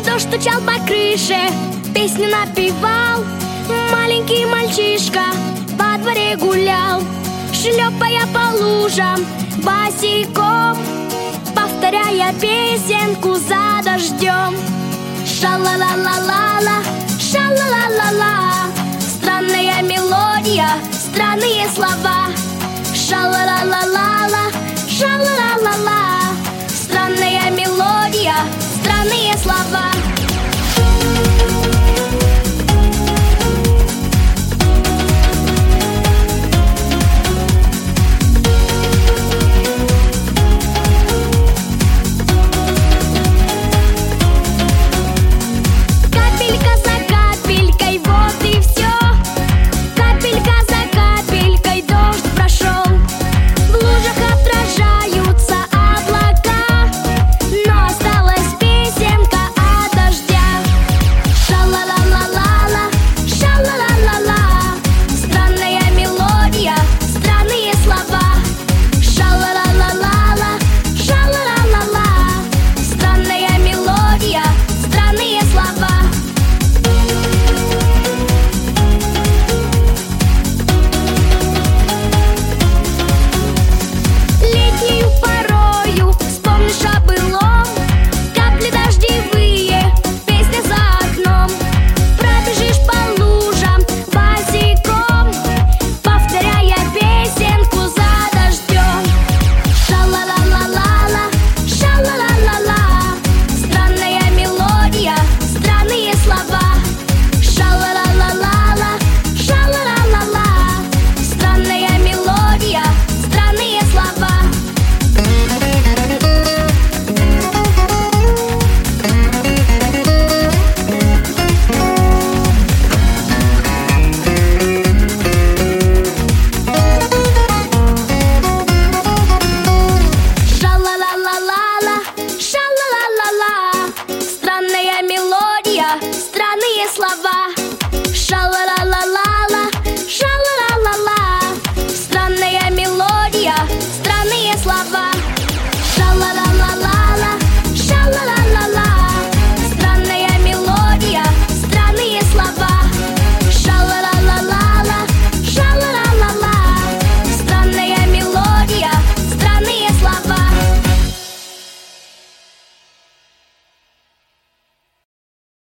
Дождь стучал по крыше, песню напевал. Маленький мальчишка во дворе гулял, шлепая по лужам босиком, повторяя песенку за дождем. Ша-ла-ла-ла-ла-ла, ша-ла-ла-ла-ла. Странная мелодия, странные слова. Ша-ла-ла-ла-ла-ла, ша-ла-ла-ла-ла. Странная мелодия, странные слова.